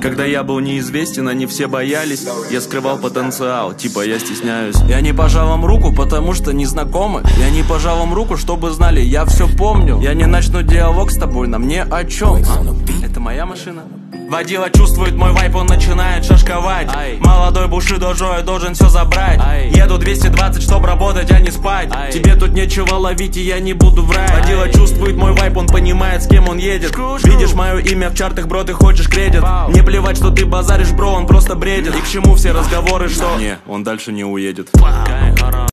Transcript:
Когда я был неизвестен, они все боялись. Я скрывал потенциал, типа я стесняюсь. Я не пожал вам руку, потому что не знакомы. Я не пожал вам руку, чтобы знали, я все помню. Я не начну диалог с тобой, на мне о чем? Это моя машина. Водила чувствует мой вайп, он начинает шашковать. Молодой Бушидо Джо, я должен все забрать. Еду 220, чтоб работать, а не спать. Тебе тут нечего ловить, и я не буду врать. Водила чувствует мой вайп, он понимает, с кем он едет. Видишь мое имя в чартах, бро, ты хочешь кредит. Мне плевать, что ты базаришь, бро, он просто бредит. И к чему все разговоры, что... Не, он дальше не уедет.